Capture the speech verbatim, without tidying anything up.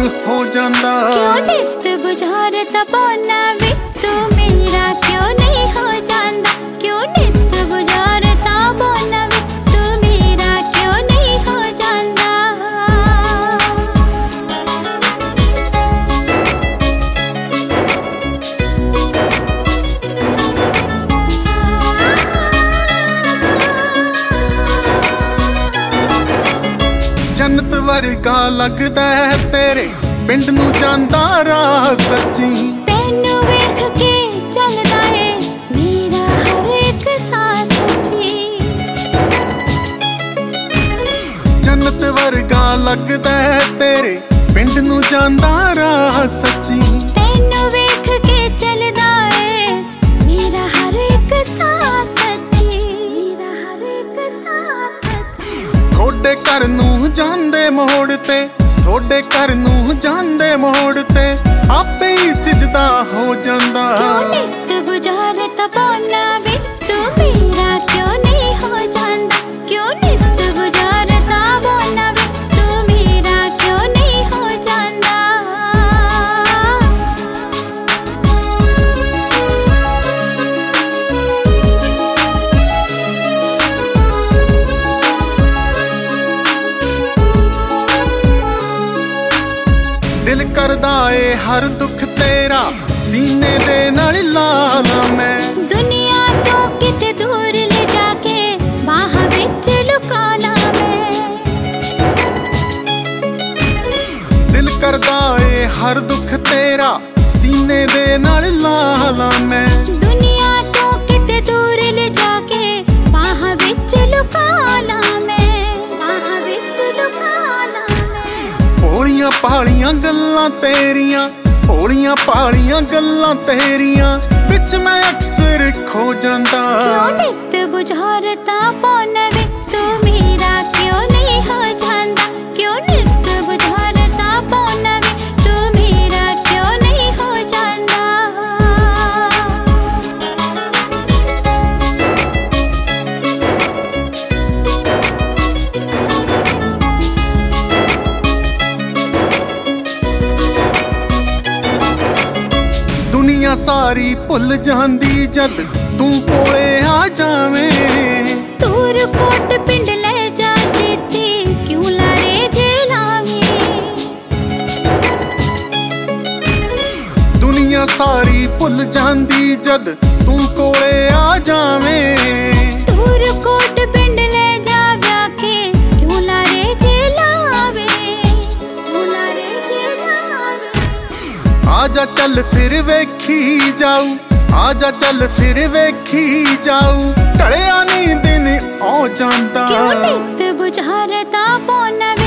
हो जांदा। क्यों नित बुझारता पौना वे तू मेरा क्यों नहीं हो जांदा। क्यों नित बुझारता पौना वे तू मेरा क्यों नहीं हो जांदा। जन्नत वर्गा लगदा है तेरे पिंड नू जांदा राह सच्ची। तैनू वेख के चलदा है मेरा हर एक सांस सच्ची। जन्नत वर्गा लगदा है तेरे पिंड नू जांदा राह सच्ची। तैनू वेख के चलदा है मेरा हर एक सांस सच्ची। मेरा हर एक सांस सच्ची। थोड़े घर नू जांदे मोड़ ते थोड़े घर नू जांदे मोड़ ते आपे ही सिजदा हो जांदा। क्यों नित बुझारता पौना वे तू मेरा क्यों नहीं हो जांदा। क्यों नित बुझारता पौना वे तू मेरा क्यों नहीं हो जांदा। दिल करदा ए हर दुख तेरा सीने दे नाल लाला मैं। दुनिया तो किते दूर ले जाके बाह विच लुका ला मैं। दिल करदा ए हर दुख तेरा सीने दे नाल लाला मैं। दुनिया तो किते दूर ले जाके बाह विच लुका ला मैं। बाह विच लुका ला मैं। भोलियां भालियां गल्लां तेरियां भोलियां भालियां गल्लां तेरियां विच मैं अक्सर खो जांदा। क्यों नित बुझारता पौना वे तू मेरा क्यों नहीं हो जांदा। क्यों नित बुझारता पौना वे तू मेरा क्यों नहीं हो जांदा। दुनिया सारी भुल जांदी जद तू कोले आ जावें। दूर कोट पिंड ले जा चेते क्यों लारे जेलावे। दुनिया सारी भुल जांदी जद तू कोले आ जावें। दूर कोट पिंड ले जा व्याखे क्यों लारे जेलावे। क्यों लारे जेलावे। आजा चल फिर वेखी जाऊ आजा चल फिर वेखी जाऊ ढलिया नी दिन आ जांदा। क्यों नित बुझारता पौना